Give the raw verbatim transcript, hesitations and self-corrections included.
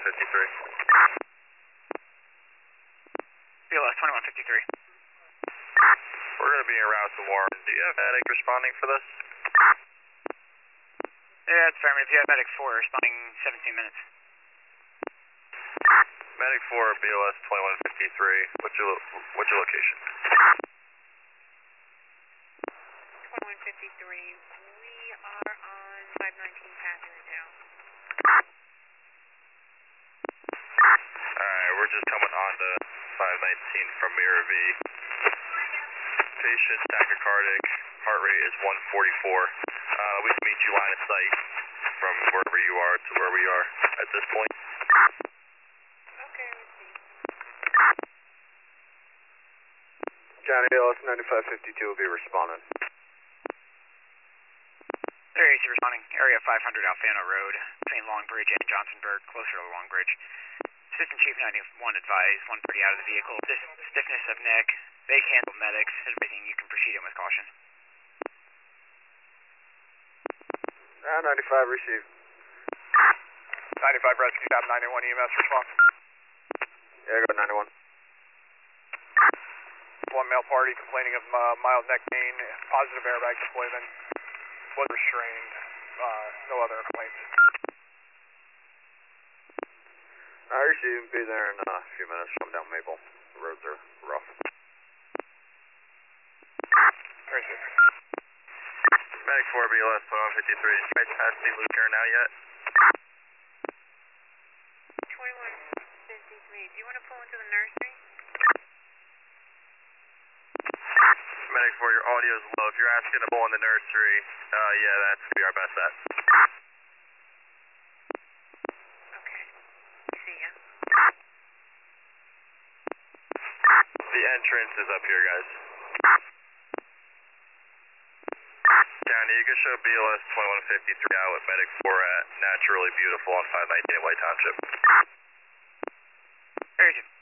fifty-three. B L S twenty-one fifty-three. We're going to be en route to Warren. Do you have medic responding for this? Yeah, that's fair. If you have medic four responding seventeen minutes. Medic four, B L S twenty-one fifty-three. What's your, what's your location? twenty-one fifty-three. We are on five nineteen Pathway now. Alright, we're just coming on to five nineteen from Mirror V. Patient tachycardic, heart rate is one forty-four. Uh, we can meet you line of sight from wherever you are to where we are at this point. Okay, let's see. Johnny L S ninety-five fifty-two will be responding. Area A C responding. Area five hundred Alfano Road between Longbridge and Johnsonburg, closer to Longbridge. Assistant Chief ninety-one advised, one thirty out of the vehicle. This stiffness of neck. They handle medics. Everything you can proceed in with caution. Uh, ninety-five received. ninety-five rescue, tab ninety-one E M S response. Yeah, go ninety-one. One male party complaining of uh, mild neck pain, positive airbag deployment, was restrained, uh, no other complaints. I received. Be there in uh, a few minutes. I'm down Maple. The roads are rough. Received. Medic four, B L S twenty-one fifty-three. Is you guys past Saint Luke here now yet? twenty-one fifty-three. Do you want to pull into the nursery? Medic four, your audio is low. If you're asking to pull in the nursery, uh, yeah, that's going to be our best bet. Okay. See ya. The entrance is up here, guys. County, you can show B L S twenty-one fifty-three out with Medic four at Naturally Beautiful on five nineteen White Township. Area A C.